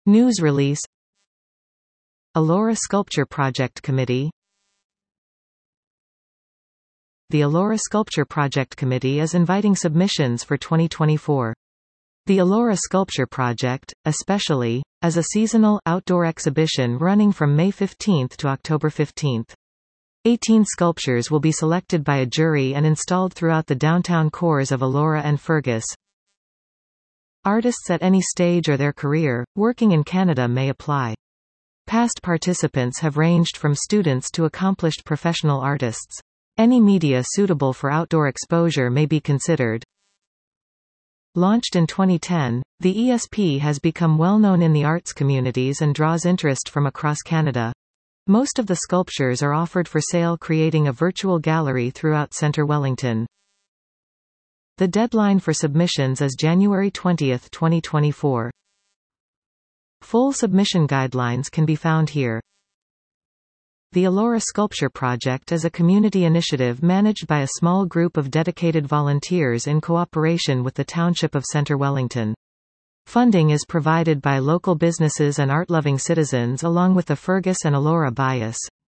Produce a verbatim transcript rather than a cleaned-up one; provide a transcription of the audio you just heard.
News release. Elora Sculpture Project Committee. The Elora Sculpture Project Committee is inviting submissions for twenty twenty-four. The Elora Sculpture Project, especially, is a seasonal, outdoor exhibition running from May fifteenth to October fifteenth. eighteen sculptures will be selected by a jury and installed throughout the downtown cores of Elora and Fergus. Artists at any stage of their career, working in Canada may apply. Past participants have ranged from students to accomplished professional artists. Any media suitable for outdoor exposure may be considered. Launched in twenty ten, the E S P has become well known in the arts communities and draws interest from across Canada. Most of the sculptures are offered for sale, creating a virtual gallery throughout Centre Wellington. The deadline for submissions is January twentieth, twenty twenty-four. Full submission guidelines can be found here. The Elora Sculpture Project is a community initiative managed by a small group of dedicated volunteers in cooperation with the Township of Centre Wellington. Funding is provided by local businesses and art-loving citizens along with the Fergus and Elora Bias.